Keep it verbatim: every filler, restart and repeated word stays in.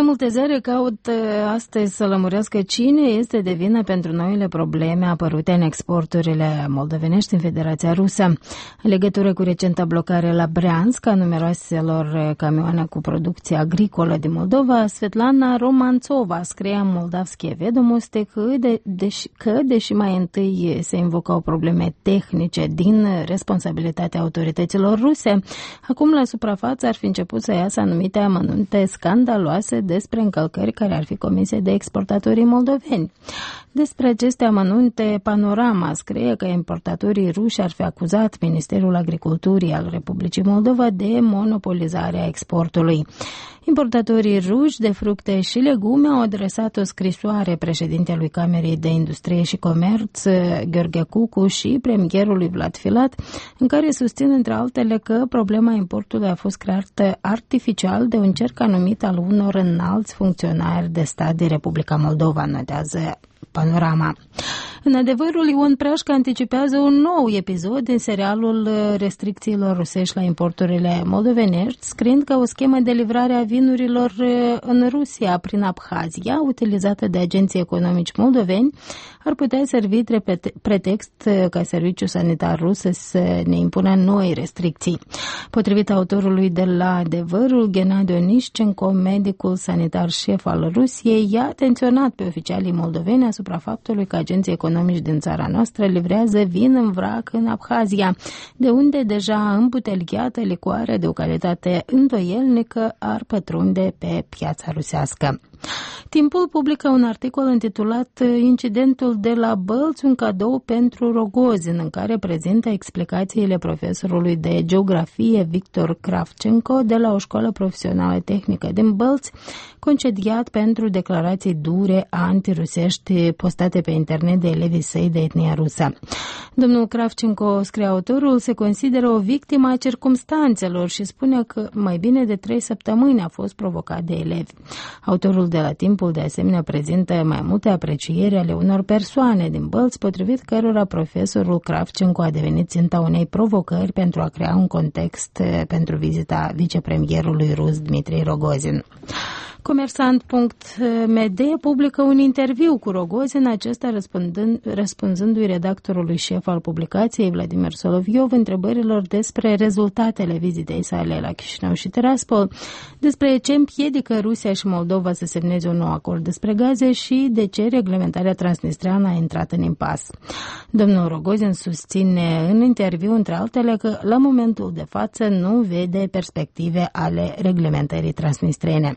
Mai multe zări caută astăzi să lămurească cine este de vină pentru noile probleme apărute în exporturile moldovenești în Federația Rusă. În legătură cu recenta blocare la Bryansk a numeroaselor camioane cu producție agricolă din Moldova, Svetlana Romanțova scrie în Moldavskie Vedomosti că, de, deși, că, deși mai întâi se invocau probleme tehnice din responsabilitatea autorităților ruse, acum la suprafață ar fi început să iasă anumite amănunte scandaloase despre încălcări care ar fi comise de exportatorii moldoveni. Despre aceste amănunte, Panorama scrie că importatorii ruși ar fi acuzat Ministerul Agriculturii al Republicii Moldova de monopolizarea exportului. Importatorii ruși de fructe și legume au adresat o scrisoare președintelui Camerei de Industrie și Comerț, Gheorghe Cucu, și premierului Vlad Filat, în care susțin, între altele, că problema importului a fost creată artificial de un cerc anumit al unor înalți funcționari de stat din Republica Moldova, notează Panorama. În adevărul, Ion Prașca anticipează un nou episod din serialul restricțiilor rusești la importurile moldovenești, scriind că o schemă de livrare a vinurilor în Rusia prin Abhazia, utilizată de agenții economici moldoveni, ar putea servi drept pretext ca serviciul sanitar rus să ne impună noi restricții. Potrivit autorului de la Adevărul, Gennady Onișcenko, medicul sanitar șef al Rusiei, i-a atenționat pe oficialii moldoveni asupra faptului că agenții economici din țara noastră livrează vin în vrac în Abhazia, de unde deja îmbuteliată licoare de o calitate îndoielnică ar pătrunde pe piața rusească. Timpul publică un articol intitulat Incidentul de la Bălți, un cadou pentru Rogozin, în care prezintă explicațiile profesorului de geografie Victor Kravchenko de la o școală profesională tehnică din Bălți, concediat pentru declarații dure antirusești postate pe internet de elevii săi de etnia rusă. Domnul Kravchenko, scrie autorul, se consideră o victimă a circumstanțelor și spune că mai bine de trei săptămâni a fost provocat de elevi. Autorul de la Timpul de asemenea prezintă mai multe aprecieri ale unor persoane din Bălți, potrivit cărora profesorul Kravchenko a devenit ținta unei provocări pentru a crea un context pentru vizita vicepremierului rus Dmitri Rogozin. Comersant punct m d publică un interviu cu Rogozin, acesta răspunzându-i redactorului șef al publicației, Vladimir Soloviov, întrebărilor despre rezultatele vizitei sale la Chișinău și Tiraspol, despre ce împiedică Rusia și Moldova să semneze un nou acord despre gaze și de ce reglementarea transnistreană a intrat în impas. Domnul Rogozin susține în interviu, între altele, că la momentul de față nu vede perspective ale reglementării transnistrene.